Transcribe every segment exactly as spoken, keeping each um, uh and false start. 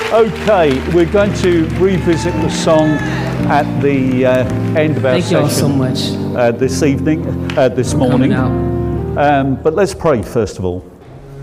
Okay, we're going to revisit the song at the uh, end of our Thank you all so session much. uh, this evening, uh, this for morning. coming out. Um, but let's pray first of all.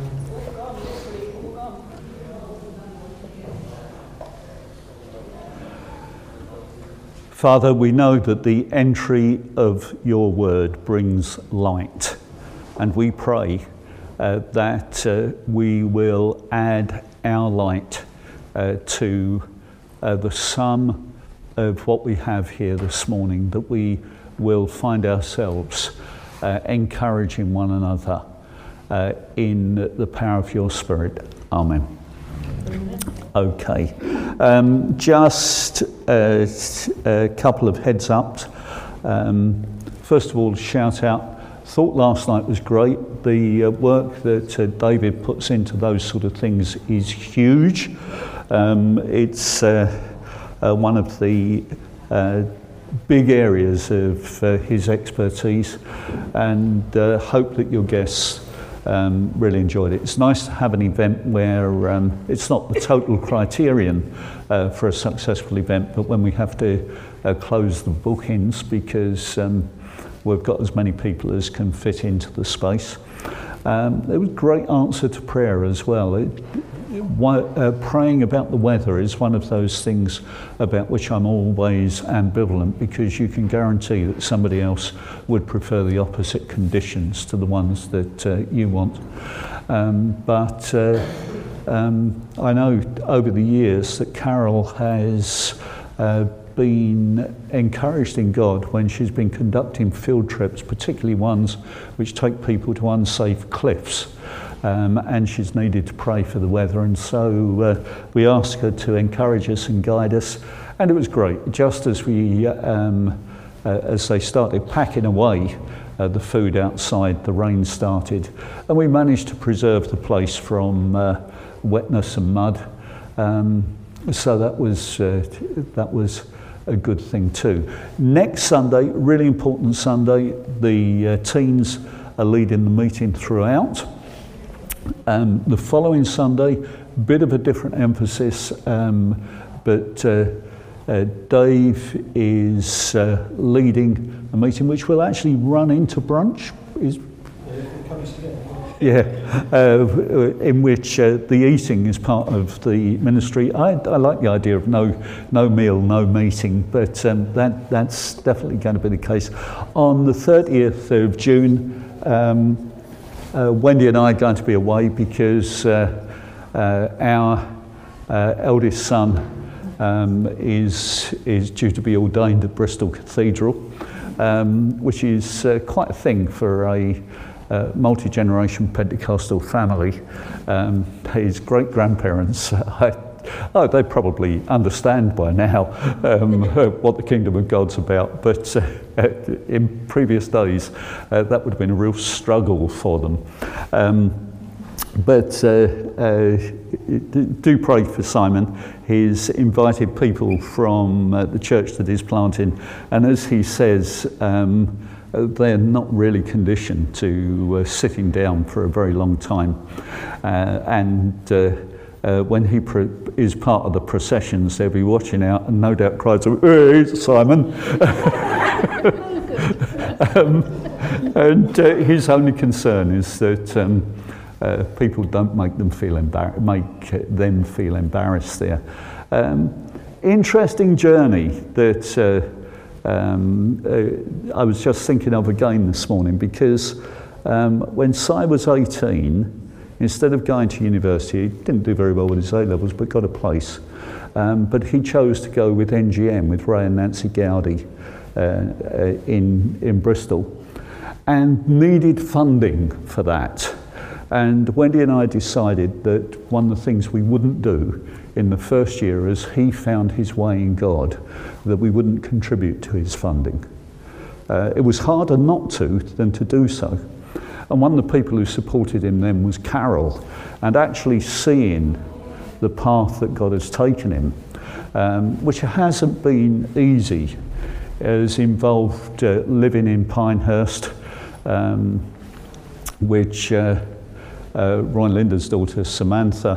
Father, we know that the entry of your word brings light, and we pray uh, that uh, we will add our light uh, to uh, the sum of what we have here this morning, that we will find ourselves uh, encouraging one another uh, in the power of your Spirit. Amen. Okay, um, just a, a couple of heads ups. Um, first of all, shout out. Thought last night was great. The uh, work that uh, David puts into those sort of things is huge. Um, it's uh, uh, one of the uh, big areas of uh, his expertise, and uh, hope that your guests Um, really enjoyed it. It's nice to have an event where um, it's not the total criterion uh, for a successful event, but when we have to uh, close the bookings because um, we've got as many people as can fit into the space. Um, there was great answer to prayer as well. It, uh, praying about the weather is one of those things about which I'm always ambivalent, because you can guarantee that somebody else would prefer the opposite conditions to the ones that uh, you want. Um, but uh, um, I know over the years that Carol has uh, been encouraged in God when she's been conducting field trips, particularly ones which take people to unsafe cliffs. Um, and she's needed to pray for the weather, and so uh, we asked her to encourage us and guide us, and it was great. Just as we, um, uh, as they started packing away uh, the food outside, the rain started, and we managed to preserve the place from uh, wetness and mud. Um, so that was uh, that was a good thing too. Next Sunday, really important Sunday. The uh, teens are leading the meeting throughout. Um, the following Sunday, bit of a different emphasis, um, but uh, uh, Dave is uh, leading a meeting which will actually run into brunch. Is yeah, uh, in which uh, the eating is part of the ministry. I, I like the idea of no no meal, no meeting, but um, that that's definitely going to be the case. On the thirtieth of June. Um, Uh, Wendy and I are going to be away because uh, uh, our uh, eldest son um, is is due to be ordained at Bristol Cathedral, um, which is uh, quite a thing for a uh, multi-generation Pentecostal family. Um, his great-grandparents, I, oh, they probably understand by now um, what the kingdom of God's about, but uh, in previous days uh, that would have been a real struggle for them. Um, but uh, uh, do pray for Simon. He's invited people from uh, the church that he's planting, and as he says, um, they're not really conditioned to uh, sitting down for a very long time, uh, and uh, Uh, when he pro- is part of the processions, they'll be watching out and no doubt cries, "Hey, Simon!" um, and uh, his only concern is that um, uh, people don't make them feel embar- make them feel embarrassed there. Um, interesting journey that uh, um, uh, I was just thinking of again this morning, because um, when Si was eighteen, instead of going to university, he didn't do very well with his A-levels, but got a place. Um, but he chose to go with N G M, with Ray and Nancy Gowdy uh, uh, in, in Bristol, and needed funding for that. And Wendy and I decided that one of the things we wouldn't do in the first year, as he found his way in God, that we wouldn't contribute to his funding. Uh, it was harder not to than to do so. And one of the people who supported him then was Carol, and actually seeing the path that God has taken him, um, which hasn't been easy, has involved uh, living in Pinehurst, um, which uh, uh, Roy and Linda's daughter Samantha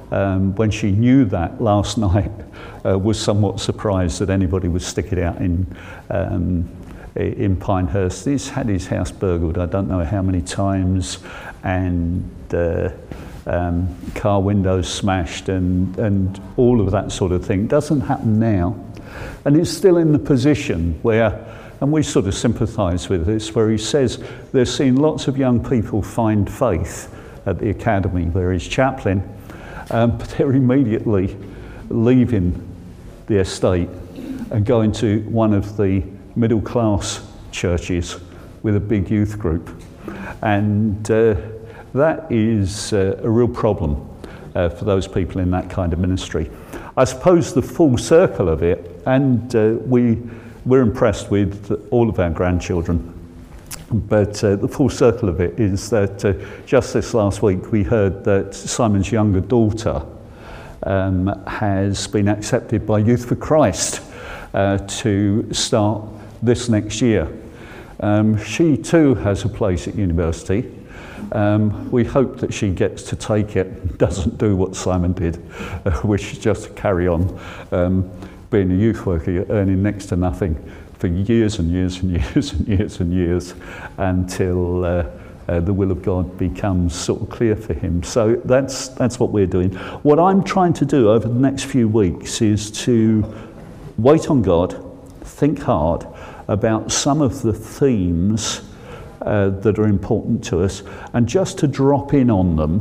um, when she knew that last night, uh, was somewhat surprised that anybody would stick it out in um, in Pinehurst. He's had his house burgled I don't know how many times, and uh, um, car windows smashed, and, and all of that sort of thing. Doesn't happen now. And he's still in the position where, and we sort of sympathise with this, where he says they're seeing lots of young people find faith at the academy where he's chaplain, um, but they're immediately leaving the estate and going to one of the middle class churches with a big youth group. And uh, that is uh, a real problem uh, for those people in that kind of ministry. I suppose the full circle of it, and uh, we, we're impressed with all of our grandchildren, but uh, the full circle of it is that uh, just this last week we heard that Simon's younger daughter um, has been accepted by Youth for Christ uh, to start this next year. Um, she too has a place at university. Um, we hope that she gets to take it, doesn't do what Simon did, uh, which is just to carry on um, being a youth worker, earning next to nothing for years and years and years and years and years until uh, uh, the will of God becomes sort of clear for him. So that's that's what we're doing. What I'm trying to do over the next few weeks is to wait on God, think hard about some of the themes uh, that are important to us, and just to drop in on them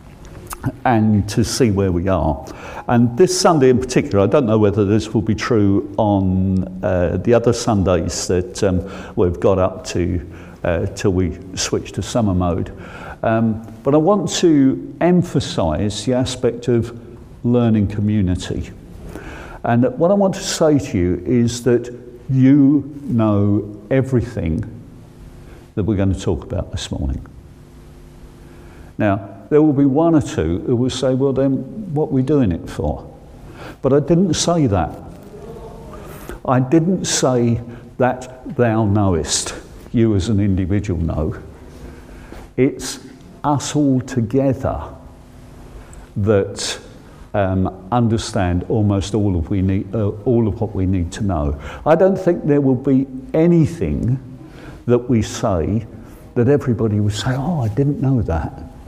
and to see where we are. And this Sunday in particular, I don't know whether this will be true on uh, the other Sundays that um, we've got up to uh, till we switch to summer mode. Um, but I want to emphasise the aspect of learning community. And what I want to say to you is that you know everything that we're going to talk about this morning. Now, there will be one or two who will say, well then, what are we doing it for? But I didn't say that. I didn't say that thou knowest, you as an individual know. It's us all together that Um, understand almost all of we need, uh, all of what we need to know. I don't think there will be anything that we say that everybody will say, "Oh, I didn't know that."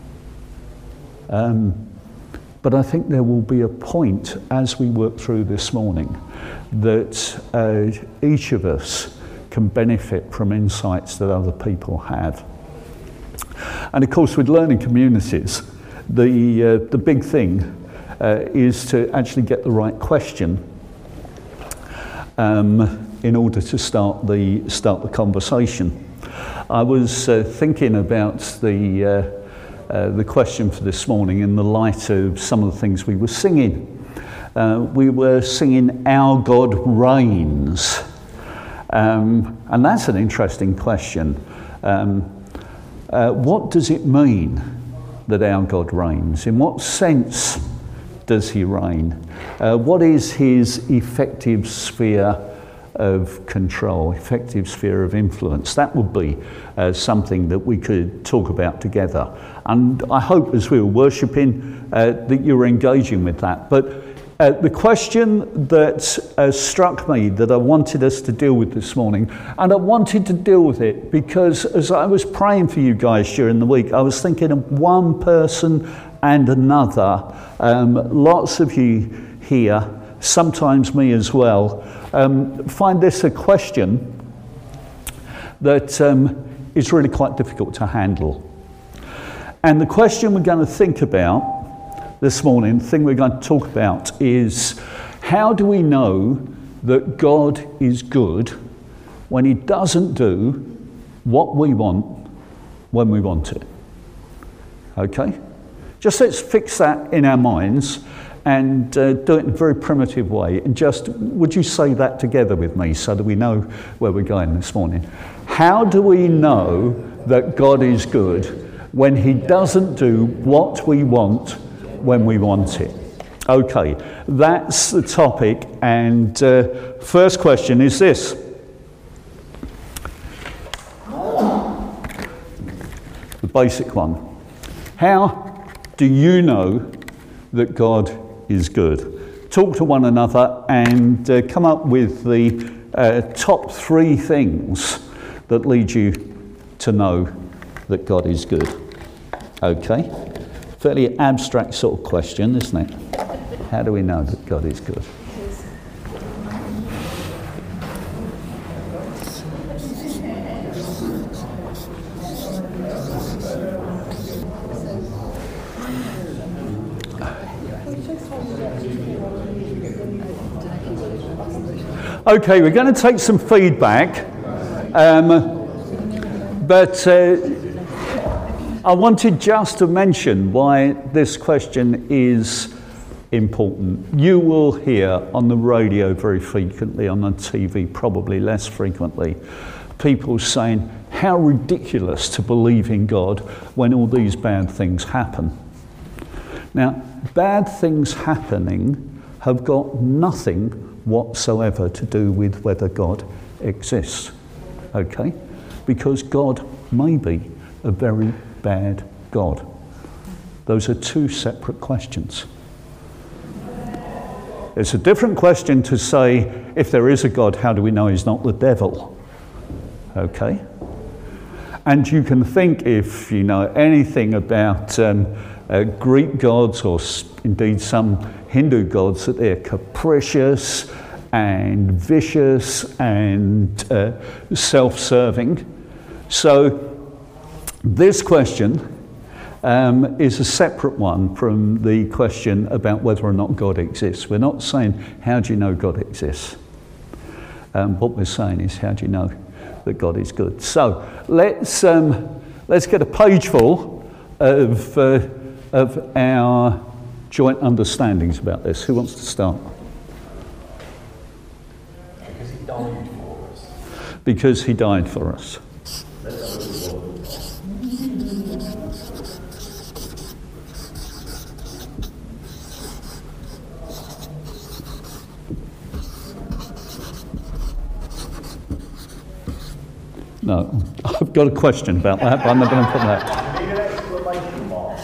Um, but I think there will be a point as we work through this morning that uh, each of us can benefit from insights that other people have. And of course, with learning communities, the uh, the big thing Uh, is to actually get the right question um, in order to start the start the conversation. I was uh, thinking about the uh, uh, the question for this morning in the light of some of the things we were singing. Uh, we were singing "Our God Reigns," um, and that's an interesting question. Um, uh, what does it mean that our God reigns? In what sense does he reign? Uh, what is his effective sphere of control, effective sphere of influence? That would be uh, something that we could talk about together. And I hope as we were worshipping uh, that you were engaging with that. But uh, the question that uh, struck me that I wanted us to deal with this morning, and I wanted to deal with it because as I was praying for you guys during the week, I was thinking of one person and another. Um, lots of you here, sometimes me as well, um, find this a question that um, is really quite difficult to handle. And the question we're going to think about this morning, the thing we're going to talk about is, how do we know that God is good when he doesn't do what we want when we want it? Okay? Just let's fix that in our minds and uh, do it in a very primitive way. And just, would you say that together with me so that we know where we're going this morning? How do we know that God is good when he doesn't do what we want when we want it? Okay, that's the topic. And uh, first question is this. The basic one. How do you know that God is good? Talk to one another and uh, come up with the uh, top three things that lead you to know that God is good. Okay? Fairly abstract sort of question, isn't it? How do we know that God is good? Okay, we're going to take some feedback, um, but uh, I wanted just to mention why this question is important. You will hear on the radio very frequently, on the T V probably less frequently, people saying how ridiculous to believe in God when all these bad things happen. Now, bad things happening have got nothing whatsoever to do with whether God exists, okay? Because God may be a very bad God. Those are two separate questions. It's a different question to say, if there is a God, how do we know he's not the devil? Okay? And you can think, if you know anything about um, uh, Greek gods, or indeed some Hindu gods, that they're capricious and vicious and uh, self-serving. So this question um, is a separate one from the question about whether or not God exists. We're not saying, how do you know God exists? Um, what we're saying is, how do you know that God is good? So let's um, let's get a page full of uh, of our joint understandings about this. Who wants to start? Because he died for us. Because he died for us. No, I've got a question about that, but I'm not going to put that. You need an exclamation mark.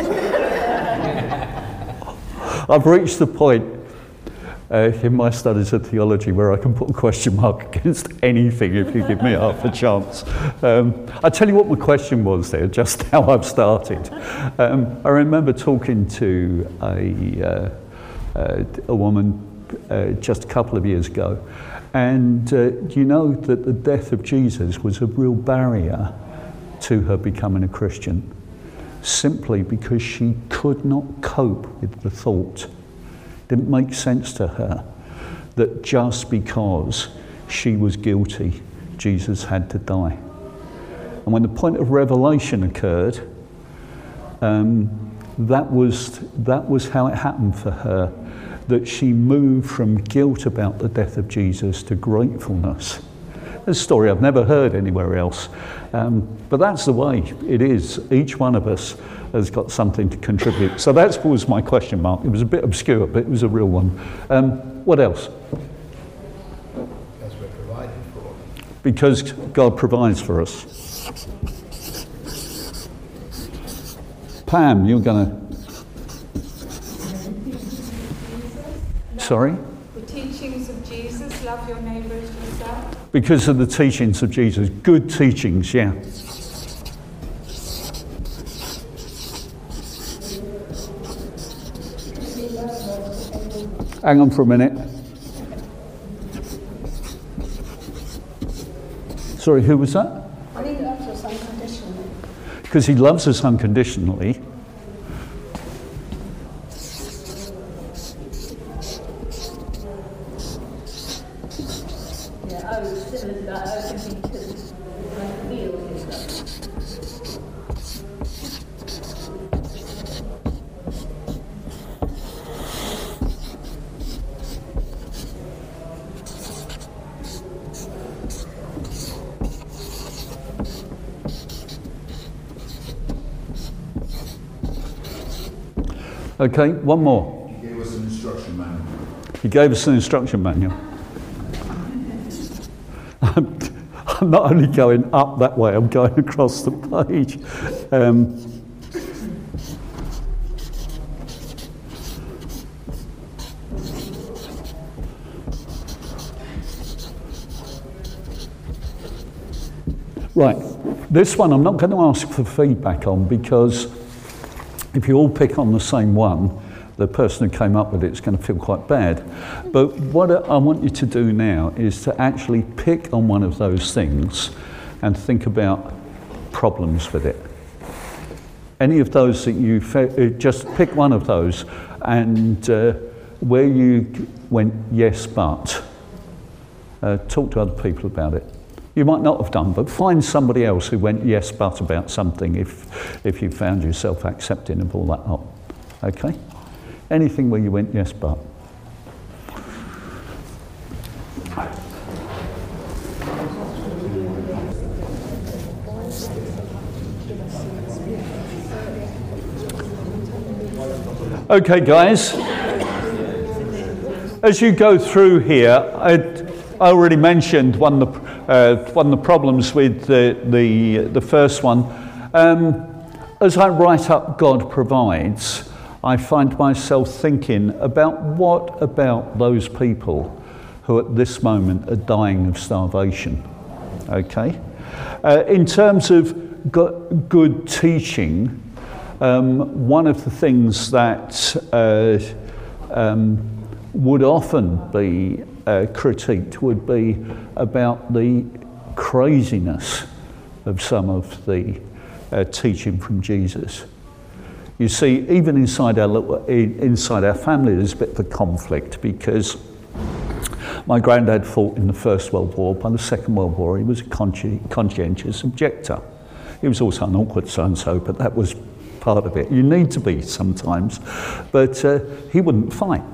I've reached the point uh, in my studies of theology where I can put a question mark against anything if you give me half a chance. Um, I'll tell you what my question was there, just how I've started. Um, I remember talking to a, uh, uh, a woman uh, just a couple of years ago, and uh, you know that the death of Jesus was a real barrier to her becoming a Christian, simply because she could not cope with the thought. It didn't make sense to her that just because she was guilty, Jesus had to die. And when the point of revelation occurred, um, that was that was how it happened for her, that she moved from guilt about the death of Jesus to gratefulness. It's a story I've never heard anywhere else, um, but that's the way it is. Each one of us has got something to contribute. So that was my question mark. It was a bit obscure, but it was a real one. Um, what else? Because we're provided for. Because God provides for us. Pam, you're going to... Sorry? The teachings of Jesus, love your neighbour as yourself. Because of the teachings of Jesus. Good teachings, yeah. Hang on for a minute. Sorry, who was that? And he loves us unconditionally. Because he loves us unconditionally. Yeah, I was similar to that. I was thinking because I feel his love. Okay, one more. He gave us an instruction manual. He gave us an instruction manual. I'm, I'm not only going up that way, I'm going across the page. Um, Right, this one I'm not going to ask for feedback on, because if you all pick on the same one, the person who came up with it is going to feel quite bad. But what I want you to do now is to actually pick on one of those things and think about problems with it. Any of those that you, fe- just pick one of those, and uh, where you went, yes, but, uh, talk to other people about it. You might not have done, but find somebody else who went yes, but about something if, if you found yourself accepting of all that up. Okay? Anything where you went yes, but. Okay, guys. As you go through here, I, I already mentioned one of the uh, one of the problems with the the, the first one. Um, as I write up God provides, I find myself thinking about what about those people who at this moment are dying of starvation. Okay, uh, in terms of go- good teaching. Um, one of the things that uh, um, would often be uh, critiqued would be about the craziness of some of the uh, teaching from Jesus. You see, even inside our inside our family, there's a bit of a conflict, because my granddad fought in the First World War. By the Second World War, he was a consci- conscientious objector. He was also an awkward so-and-so, but that was part of it. You need to be sometimes, but uh, he wouldn't fight.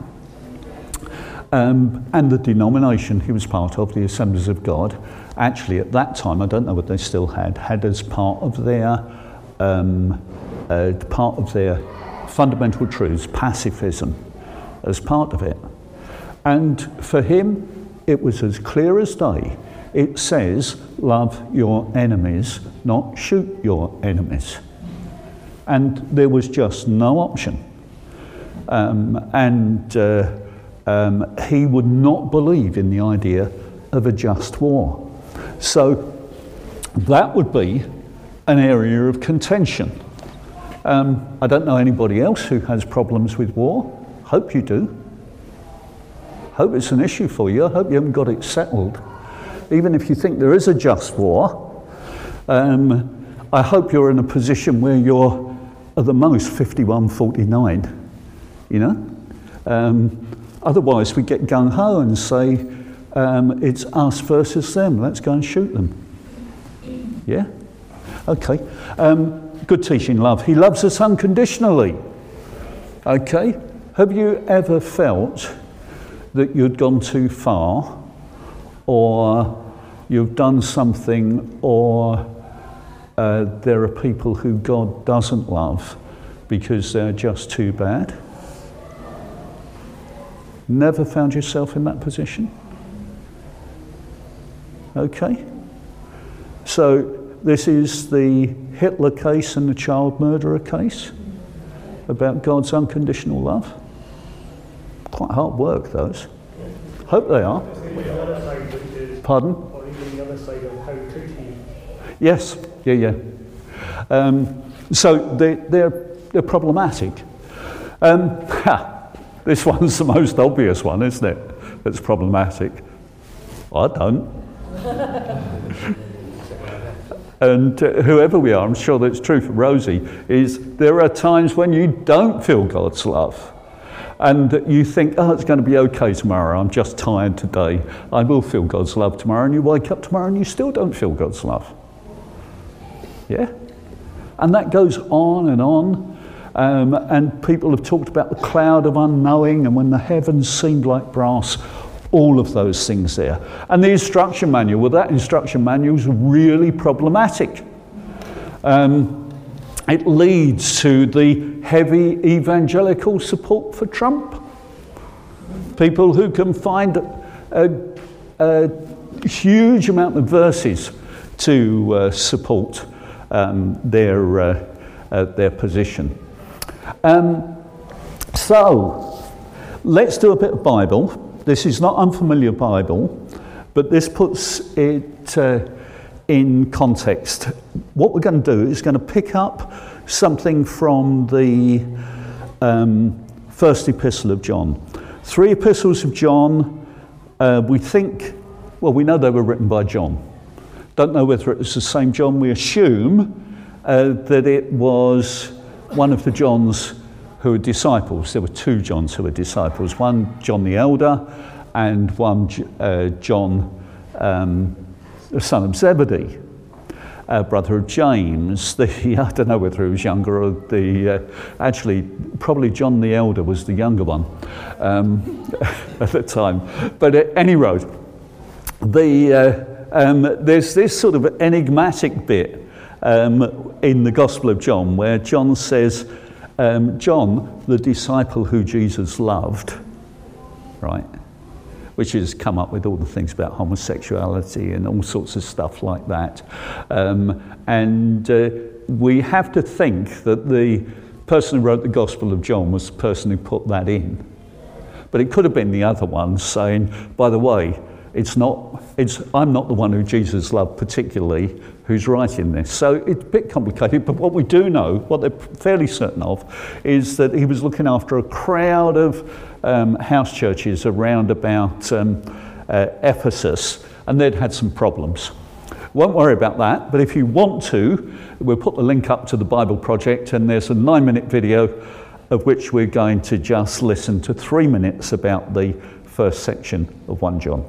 Um, and the denomination he was part of, the Assemblies of God, actually at that time, I don't know what they still had, had as part of their um, uh, part of their fundamental truths, pacifism, as part of it. And for him, it was as clear as day. It says, love your enemies, not shoot your enemies. And there was just no option. Um, and uh, um, he would not believe in the idea of a just war. So that would be an area of contention. Um, I don't know anybody else who has problems with war. Hope you do. Hope it's an issue for you. I hope you haven't got it settled. Even if you think there is a just war, um, I hope you're in a position where you're at the most fifty-one forty-nine, you know? Um, otherwise we get gung-ho and say, um, it's us versus them, let's go and shoot them. Yeah? Okay. Um, good teaching, love. He loves us unconditionally. Okay? Have you ever felt that you'd gone too far, or you've done something, or Uh, there are people who God doesn't love because they're just too bad? Never found yourself in that position? Okay. So this is the Hitler case and the child murderer case about God's unconditional love. Quite hard work, those. Hope they are. Pardon? Or even the other side of how could he? Yes. Yeah, yeah. Um, so they, they're they're problematic. Um, ha, this one's the most obvious one, isn't it? That's problematic. I don't. And uh, whoever we are, I'm sure that's true for Rosie, is there are times when you don't feel God's love. And you think, oh, it's going to be okay tomorrow. I'm just tired today. I will feel God's love tomorrow. And you wake up tomorrow and you still don't feel God's love. Yeah? And that goes on and on. Um, and people have talked about the cloud of unknowing, and when the heavens seemed like brass, all of those things there. And the instruction manual, well, that instruction manual is really problematic. Um, it leads to the heavy evangelical support for Trump. People who can find a, a huge amount of verses to uh, support Um, their uh, uh, their position. Um, so, let's do a bit of Bible. This is not unfamiliar Bible, but this puts it uh, in context. What we're going to do is going to pick up something from the um, first epistle of John. Three epistles of John, uh, we think, well, we know they were written by John. Don't know whether it was the same John. We assume uh, that it was one of the Johns who were disciples. There were two Johns who were disciples, one John the Elder and one uh, John, um, the son of Zebedee, uh, brother of James. The, I don't know whether he was younger or the, uh, actually, probably John the Elder was the younger one um, at the time. But at any rate, the, uh, um, there's this sort of enigmatic bit um, in the Gospel of John where John says, Um, John, the disciple who Jesus loved, right, which has come up with all the things about homosexuality and all sorts of stuff like that. Um, and uh, we have to think that the person who wrote the Gospel of John was the person who put that in. But it could have been the other one saying, by the way, it's not, it's, I'm not the one who Jesus loved particularly who's writing this. So it's a bit complicated, but what we do know, what they're fairly certain of, is that he was looking after a crowd of um, house churches around about um, uh, Ephesus, and they'd had some problems. Won't worry about that, but if you want to, we'll put the link up to the Bible Project, and there's a nine-minute video of which we're going to just listen to three minutes about the first section of First John.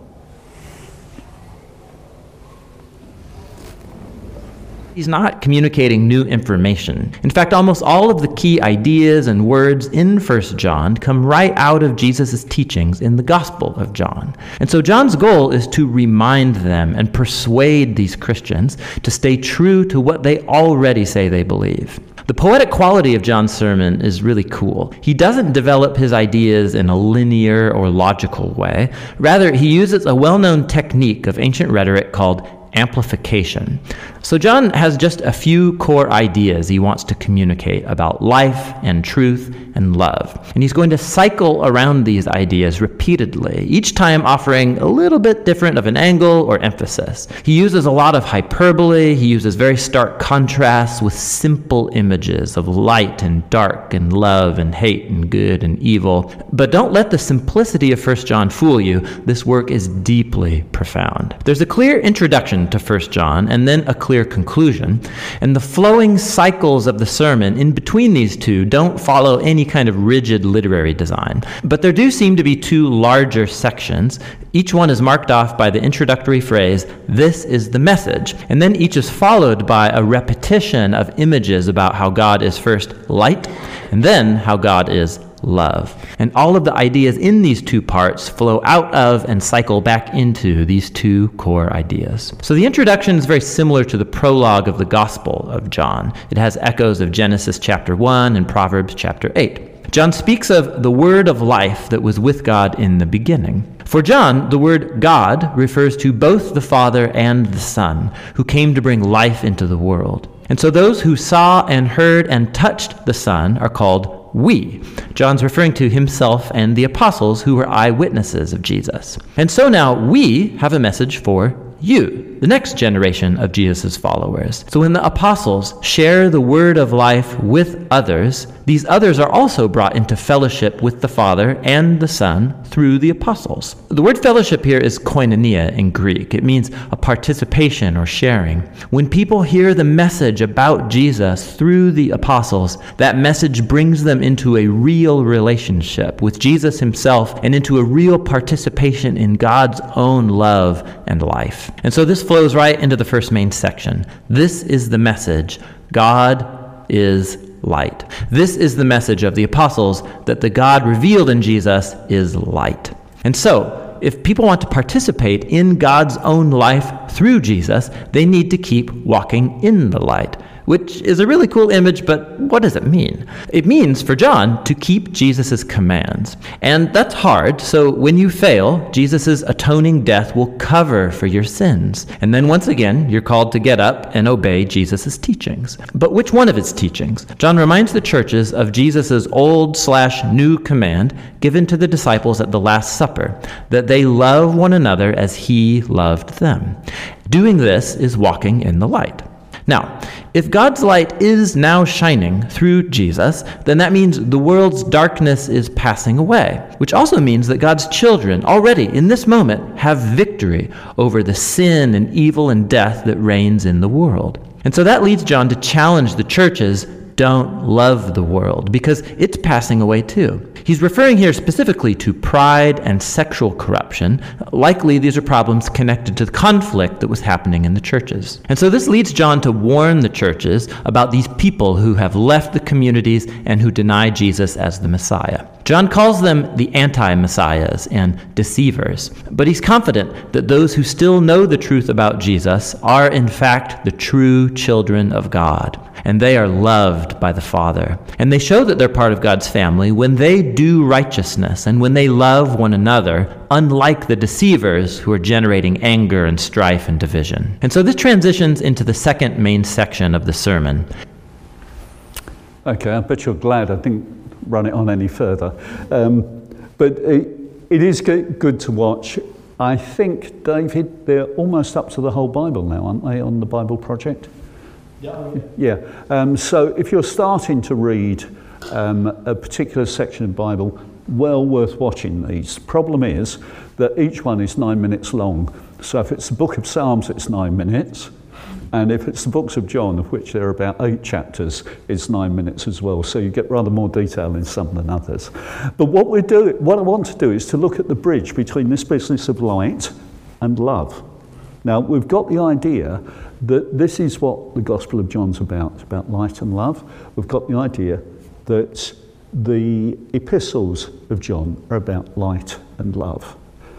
He's not communicating new information. In fact, almost all of the key ideas and words in First John come right out of Jesus' teachings in the Gospel of John. And so John's goal is to remind them and persuade these Christians to stay true to what they already say they believe. The poetic quality of John's sermon is really cool. He doesn't develop his ideas in a linear or logical way. Rather, he uses a well-known technique of ancient rhetoric called amplification. So John has just a few core ideas he wants to communicate about life and truth and love. And he's going to cycle around these ideas repeatedly, each time offering a little bit different of an angle or emphasis. He uses a lot of hyperbole. He uses very stark contrasts with simple images of light and dark and love and hate and good and evil. But don't let the simplicity of First John fool you. This work is deeply profound. There's a clear introduction to First John and then a clear conclusion, and the flowing cycles of the sermon in between these two don't follow any kind of rigid literary design. But there do seem to be two larger sections. Each one is marked off by the introductory phrase, "This is the message," and then each is followed by a repetition of images about how God is first light and then how God is love. And all of the ideas in these two parts flow out of and cycle back into these two core ideas. So the introduction is very similar to the prologue of the Gospel of John. It has echoes of Genesis chapter one and Proverbs chapter eight. John speaks of the word of life that was with God in the beginning. For John, the word God refers to both the Father and the Son, who came to bring life into the world. And so those who saw and heard and touched the Son are called we. John's referring to himself and the apostles who were eyewitnesses of Jesus. And so now we have a message for you, the next generation of Jesus' followers. So when the apostles share the word of life with others, these others are also brought into fellowship with the Father and the Son through the apostles. The word fellowship here is koinonia in Greek. It means a participation or sharing. When people hear the message about Jesus through the apostles, that message brings them into a real relationship with Jesus himself and into a real participation in God's own love and life. And so this flows right into the first main section. This is the message. God is light. This is the message of the apostles, that the God revealed in Jesus is light. And so, if people want to participate in God's own life through Jesus, they need to keep walking in the light, which is a really cool image, but what does it mean? It means, for John, to keep Jesus' commands. And that's hard, so when you fail, Jesus' atoning death will cover for your sins. And then once again, you're called to get up and obey Jesus' teachings. But which one of his teachings? John reminds the churches of Jesus' old slash new command given to the disciples at the Last Supper, that they love one another as he loved them. Doing this is walking in the light. Now, if God's light is now shining through Jesus, then that means the world's darkness is passing away, which also means that God's children already in this moment have victory over the sin and evil and death that reigns in the world. And so that leads John to challenge the churches, don't love the world, because it's passing away too. He's referring here specifically to pride and sexual corruption. Likely these are problems connected to the conflict that was happening in the churches. And so this leads John to warn the churches about these people who have left the communities and who deny Jesus as the Messiah. John calls them the anti-messiahs and deceivers, but he's confident that those who still know the truth about Jesus are in fact the true children of God, and they are loved by the Father. And they show that they're part of God's family when they do righteousness and when they love one another, unlike the deceivers who are generating anger and strife and division. And so this transitions into the second main section of the sermon. Okay, I bet you're glad I didn't run it on any further. Um, but it, it is good, good to watch. I think, David, they're almost up to the whole Bible now, aren't they, on the Bible Project? Yeah. Yeah. Um, so if you're starting to read um, a particular section of Bible, well worth watching these. Problem is that each one is nine minutes long. So if it's the book of Psalms, it's nine minutes. And if it's the books of John, of which there are about eight chapters, it's nine minutes as well. So you get rather more detail in some than others. But what we do, what I want to do is to look at the bridge between this business of light and love. Now, we've got the idea that this is what the Gospel of John's about, it's about light and love. We've got the idea that the epistles of John are about light and love.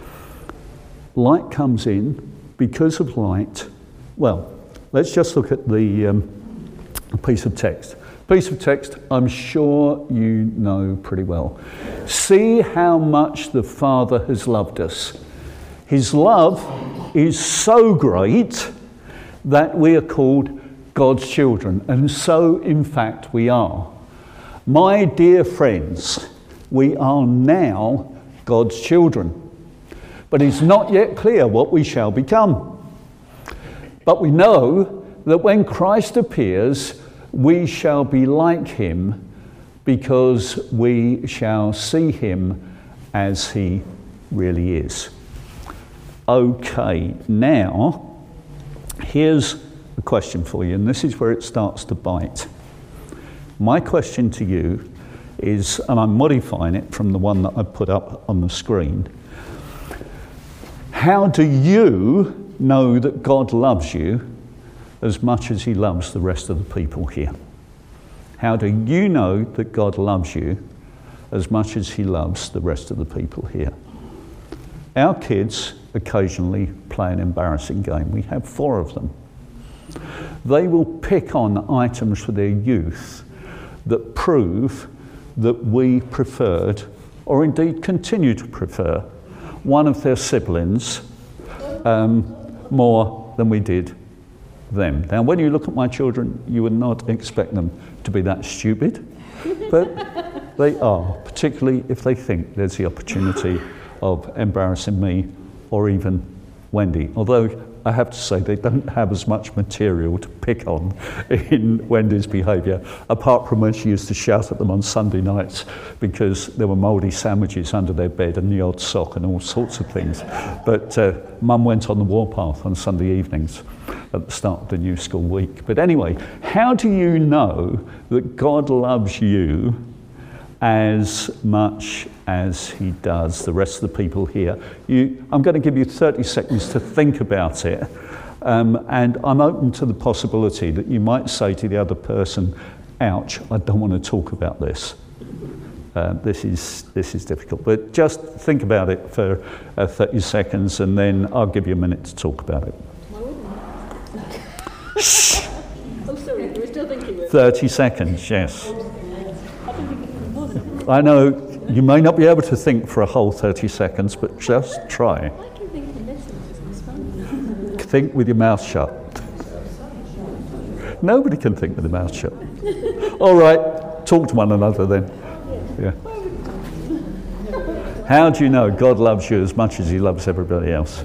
Light comes in because of light. Well, let's just look at the um, piece of text. Piece of text I'm sure you know pretty well. See how much the Father has loved us. His love is so great that we are called God's children, and so in fact we are. My dear friends, we are now God's children, but it's not yet clear what we shall become. But we know that when Christ appears, we shall be like him, because we shall see him as he really is. Okay, now here's a question for you, and this is where it starts to bite. My question to you is, and I'm modifying it from the one that I put up on the screen, how do you know that God loves you as much as he loves the rest of the people here? How do you know that God loves you as much as he loves the rest of the people here? Our kids occasionally play an embarrassing game. We have four of them. They will pick on items for their youth that prove that we preferred, or indeed continue to prefer, one of their siblings um, more than we did them. Now, when you look at my children, you would not expect them to be that stupid, but they are, particularly if they think there's the opportunity of embarrassing me or even Wendy. Although I have to say they don't have as much material to pick on in Wendy's behaviour, apart from when she used to shout at them on Sunday nights because there were mouldy sandwiches under their bed and the odd sock and all sorts of things. But uh, Mum went on the warpath on Sunday evenings at the start of the new school week. But anyway, how do you know that God loves you as much as he does the rest of the people here? You, I'm going to give you thirty seconds to think about it, um, and I'm open to the possibility that you might say to the other person, ouch, I don't want to talk about this. Uh, this is this is difficult, but just think about it for uh, thirty seconds, and then I'll give you a minute to talk about it. Oh, sorry, we're still thirty seconds, yes. I know you may not be able to think for a whole thirty seconds, but just try. I can think and listen, it's fun. Think with your mouth shut. Nobody can think with their mouth shut. All right, talk to one another then. Yeah. How do you know God loves you as much as he loves everybody else?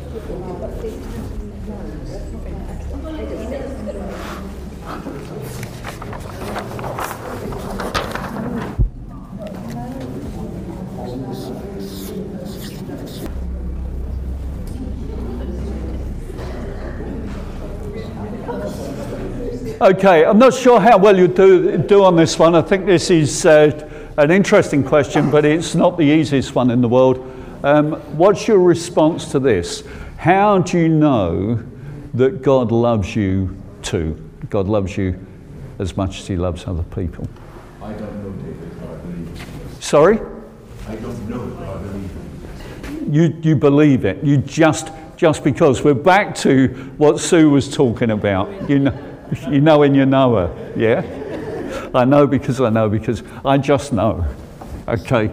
Okay, I'm not sure how well you do do on this one. I think this is uh, an interesting question, but it's not the easiest one in the world. Um, what's your response to this? How do you know that God loves you too? God loves you as much as he loves other people. I don't know, David, but I believe it. Sorry? I don't know, but I believe it. You you believe it. You just just because we're back to what Sue was talking about. You know. You know and you know her, yeah? I know because I know because I just know. Okay.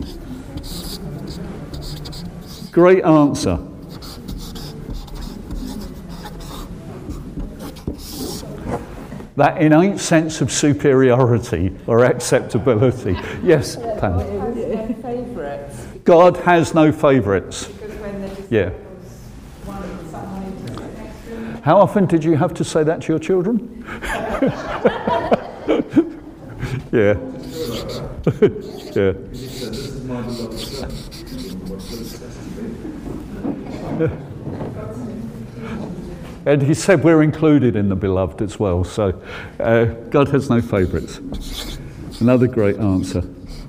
Great answer. That innate sense of superiority or acceptability. Yes, Pam. God has no favourites. God has no favourites. Because when the disciples Yeah. wanted someone to sit next to him, How often did you have to say that to your children? Yeah. Yeah. And he said we're included in the beloved as well. So uh, God has no favourites. Another great answer.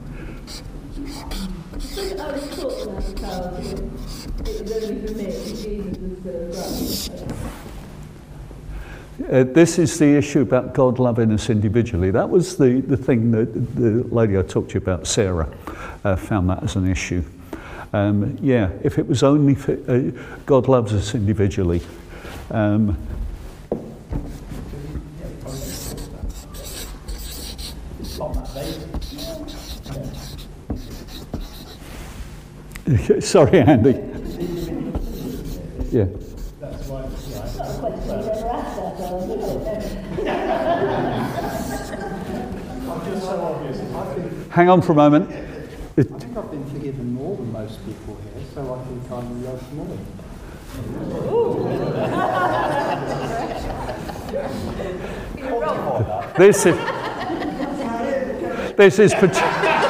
I was taught when I was a child that it was only for me, Jesus was the brother. Uh, this is the issue about God loving us individually. That was the, the thing that the lady I talked to you about, Sarah, uh, found that as an issue. Um, yeah, if it was only for, uh, God loves us individually. Um, Sorry, Andy. Yeah. That's why, yeah, It's not a question you've ever asked ourselves, is it? I'm just so obvious. I think, Hang on for a moment. I think I've been forgiven more than most people here, so I think I'm the most This is this is partic-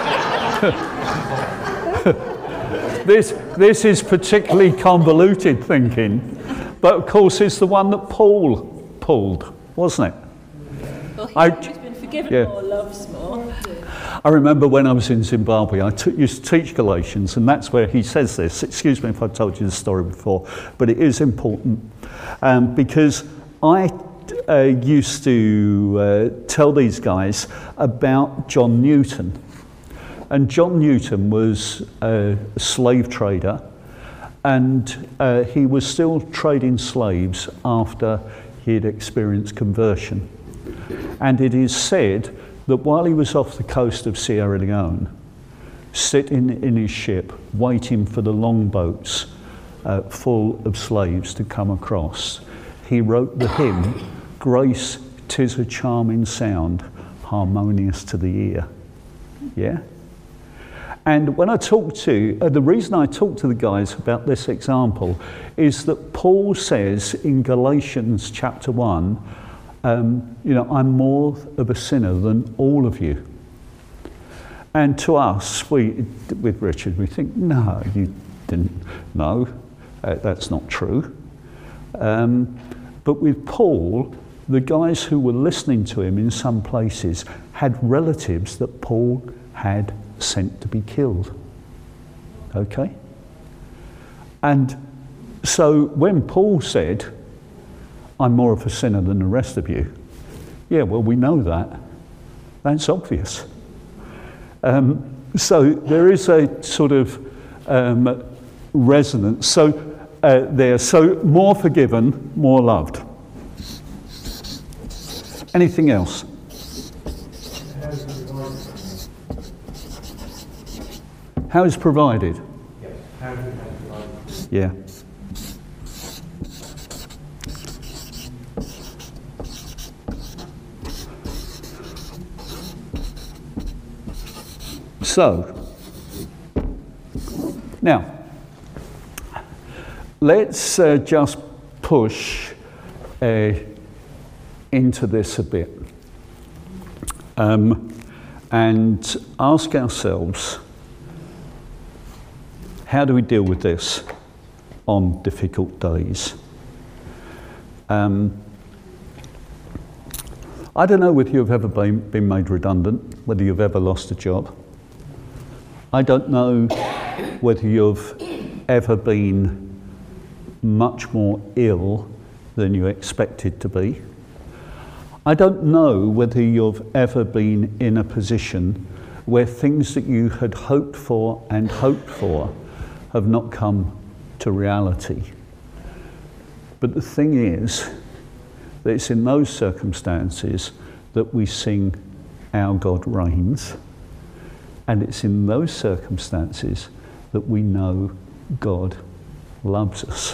this this is particularly convoluted thinking, but of course it's the one that Paul pulled, wasn't it? Well, he's I- always been forgiven yeah. more, loves more. I remember when I was in Zimbabwe, I took, used to teach Galatians, and that's where he says this. Excuse me if I've told you the story before, but it is important um, because I uh, used to uh, tell these guys about John Newton. And John Newton was a slave trader, and uh, he was still trading slaves after he had experienced conversion. And it is said that while he was off the coast of Sierra Leone, sitting in his ship, waiting for the longboats uh, full of slaves to come across, he wrote the hymn, "Grace, 'tis a charming sound, harmonious to the ear." Yeah? And when I talk to, uh, the reason I talk to the guys about this example is that Paul says in Galatians chapter one, Um, you know, I'm more of a sinner than all of you. And to us, we, with Richard, we think, no, you didn't. No, uh, that's not true. Um, but with Paul, the guys who were listening to him in some places had relatives that Paul had sent to be killed. Okay? And so when Paul said, I'm more of a sinner than the rest of you. Yeah, well, we know that. That's obvious. Um, so there is a sort of um, resonance. So uh, there, so more forgiven, more loved. Anything else? How is provided? Yes. How do we make life? Yeah. So, now, let's uh, just push uh, into this a bit um, and ask ourselves, how do we deal with this on difficult days? Um, I don't know whether you've ever been, been made redundant, whether you've ever lost a job. I don't know whether you've ever been much more ill than you expected to be. I don't know whether you've ever been in a position where things that you had hoped for and hoped for have not come to reality. But the thing is that it's in those circumstances that we sing Our God Reigns. And it's in those circumstances that we know God loves us.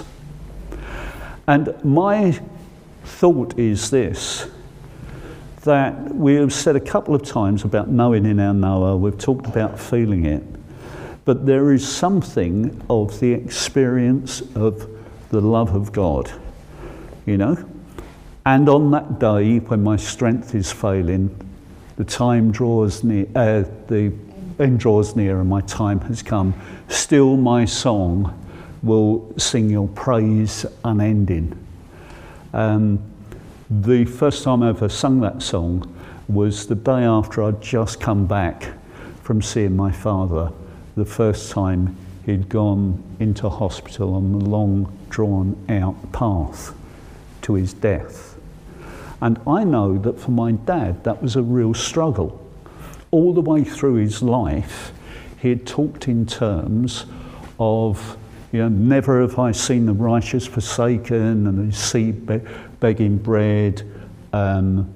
And my thought is this, that we have said a couple of times about knowing in our knower, we've talked about feeling it, but there is something of the experience of the love of God, you know? And on that day when my strength is failing, the time draws near, uh, the end draws near and my time has come, still my song will sing your praise unending. Um, the first time I ever sung that song was the day after I'd just come back from seeing my father, the first time he'd gone into hospital on the long drawn out path to his death. And I know that for my dad that was a real struggle. All the way through his life, he had talked in terms of, you know, never have I seen the righteous forsaken and his seed be- begging bread. Um,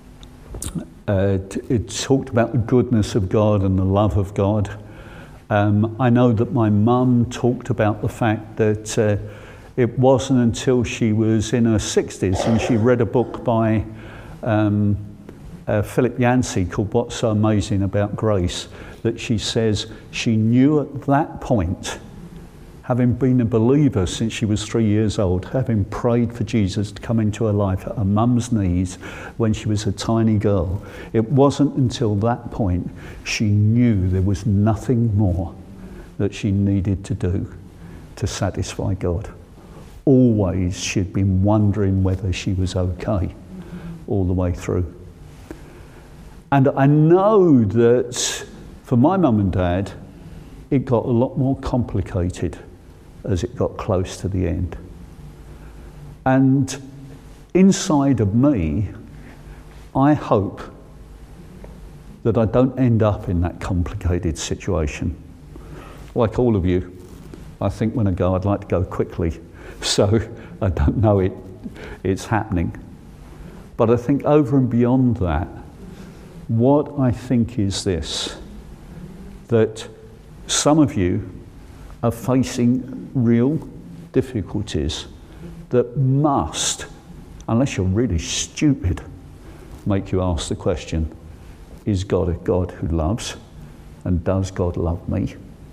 uh, t- it talked about the goodness of God and the love of God. Um, I know that my mum talked about the fact that uh, it wasn't until she was in her sixties and she read a book by um, Uh, Philip Yancey called What's So Amazing About Grace, that she says she knew at that point, having been a believer since she was three years old, having prayed for Jesus to come into her life at her mum's knees when she was a tiny girl, it wasn't until that point she knew there was nothing more that she needed to do to satisfy God. Always she'd been wondering whether she was okay all the way through. And I know that for my mum and dad, it got a lot more complicated as it got close to the end. And inside of me, I hope that I don't end up in that complicated situation. Like all of you, I think when I go, I'd like to go quickly. So I don't know it, it's happening. But I think over and beyond that, what I think is this, that some of you are facing real difficulties that must, unless you're really stupid, make you ask the question, is God a God who loves? And does God love me?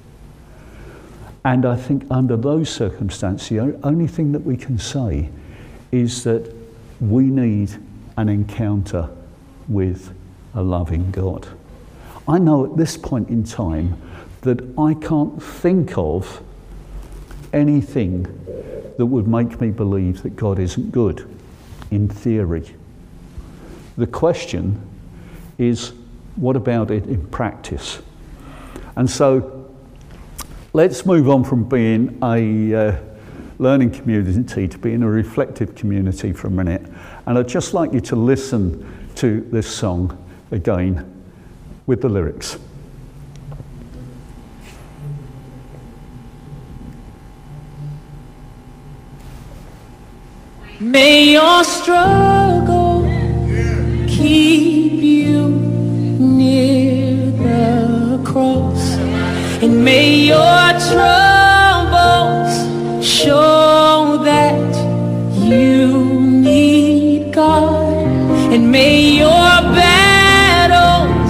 And I think under those circumstances, the only thing that we can say is that we need an encounter with a loving God. I know at this point in time that I can't think of anything that would make me believe that God isn't good, in theory. The question is, what about it in practice? And so let's move on from being a uh, learning community to being a reflective community for a minute. And I'd just like you to listen to this song again with the lyrics. May your struggle keep you near the cross, and may your troubles show that you need God, and may your battles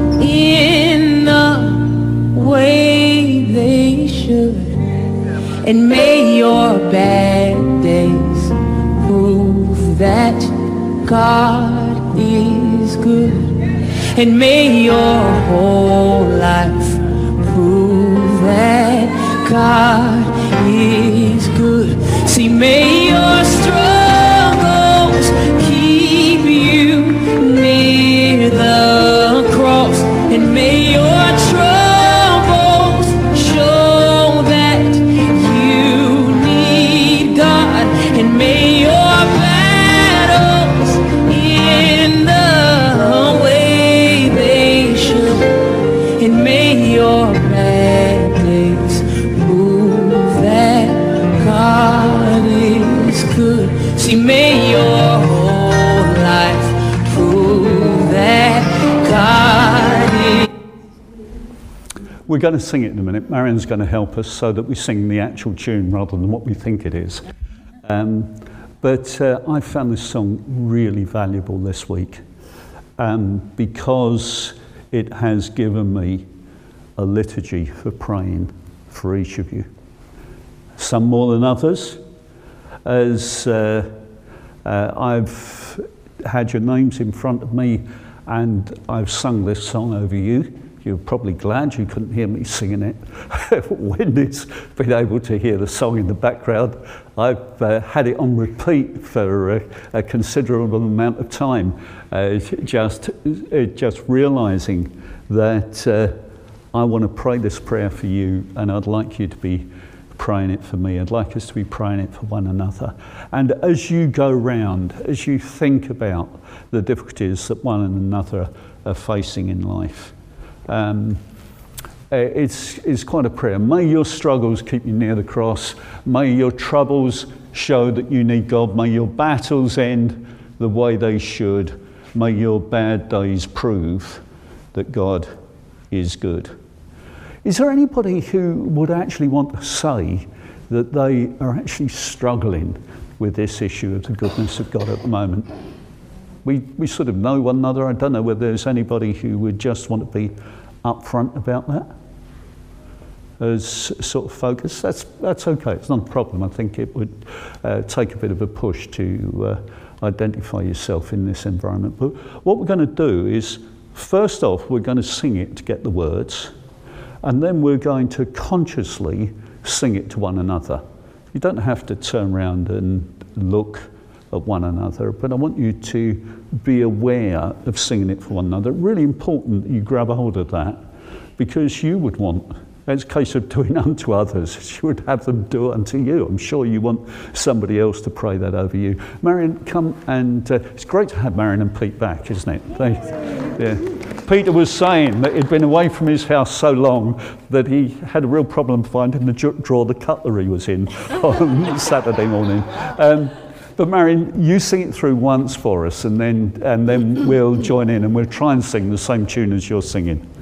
in the way they should, and may your bad days prove that God is good, and may your whole life prove that God is good. See, may your struggles keep you near the cross, and may your troubles show that you need God, and may your battles in the way they should, and may your bad days prove that God is good. See, may your whole life prove that God is. We're going to sing it in a minute. Marion's going to help us so that we sing the actual tune rather than what we think it is. Um, but uh, I found this song really valuable this week um, because it has given me a liturgy for praying for each of you. Some more than others. As uh, uh, I've had your names in front of me and I've sung this song over you, you're probably glad you couldn't hear me singing it. Wendy's been able to hear the song in the background. I've uh, had it on repeat for uh, a considerable amount of time, uh, just, uh, just realising that uh, I want to pray this prayer for you, and I'd like you to be praying it for me. I'd like us to be praying it for one another. And as you go round, as you think about the difficulties that one another are facing in life, um, it's, it's quite a prayer. May your struggles keep you near the cross. May your troubles show that you need God. May your battles end the way they should. May your bad days prove that God is good. Is there anybody who would actually want to say that they are actually struggling with this issue of the goodness of God at the moment? We, we sort of know one another. I don't know whether there's anybody who would just want to be upfront about that as sort of focus. That's, that's okay. It's not a problem. I think it would uh, take a bit of a push to uh, identify yourself in this environment. But what we're going to do is, first off, we're going to sing it to get the words. And then we're going to consciously sing it to one another. You don't have to turn around and look at one another, but I want you to be aware of singing it for one another. Really important that you grab a hold of that, because you would want, it's a case of doing unto others, you would have them do it unto you. I'm sure you want somebody else to pray that over you. Marion, come and, uh, it's great to have Marion and Pete back, isn't it? They, yeah. Peter was saying that he'd been away from his house so long that he had a real problem finding the drawer the cutlery was in on Saturday morning. Um, but Marion, you sing it through once for us, and then and then we'll join in and we'll try and sing the same tune as you're singing.